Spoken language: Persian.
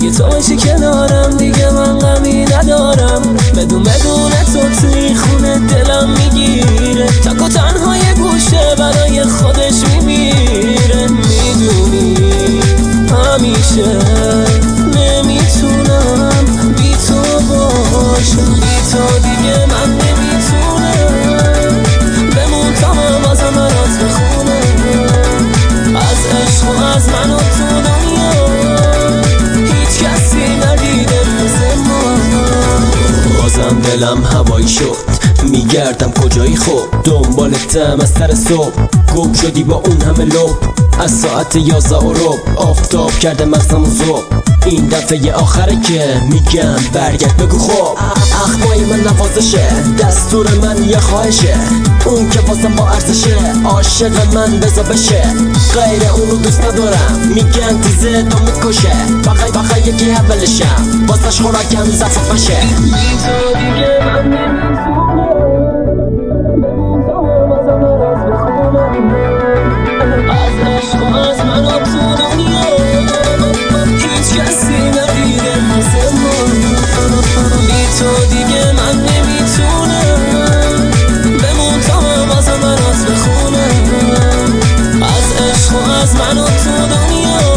اگه تو باشی کنارم دیگه من غمی ندارم. بدون تو توی خونه دلم میگیره، تک و تنها یه گوشه برای خودش میمیره. میدونی همیشه نمیتونم بی تو باشم، بی تو دیگه من نمیتونم بمون تا من بازم برات بخونم از عشق و از من و تو دنیا هیچ کسی ندیده مثل ما. بازم دلم هوایی شد میگردم کجایی خوب، دنبالتم از سر صبح، گم شدی با اون همه لب. از ساعت 11 و ربع آفتاب کرده مغزم و صبح، این دفعه آخره که میگم برگرد بگو خب. اخمای من نوازشه، دستور من یه خواهشه، اون که واسم با ارزشه، عاشق من بزا بشه. غیر اونو دوست ندارم، میگن تیزه تو میکشه، فقط یکی اولشم واسش خوراکم زفاف بشه. بی تو دیگه من نمیتونم از عشق و از من و تو دنیا هیچ کسی ندیده مثل ما. بی تو دیگه من نمیتونم بمون تا من بازم برات بخونم از عشق و از من و تو دنیا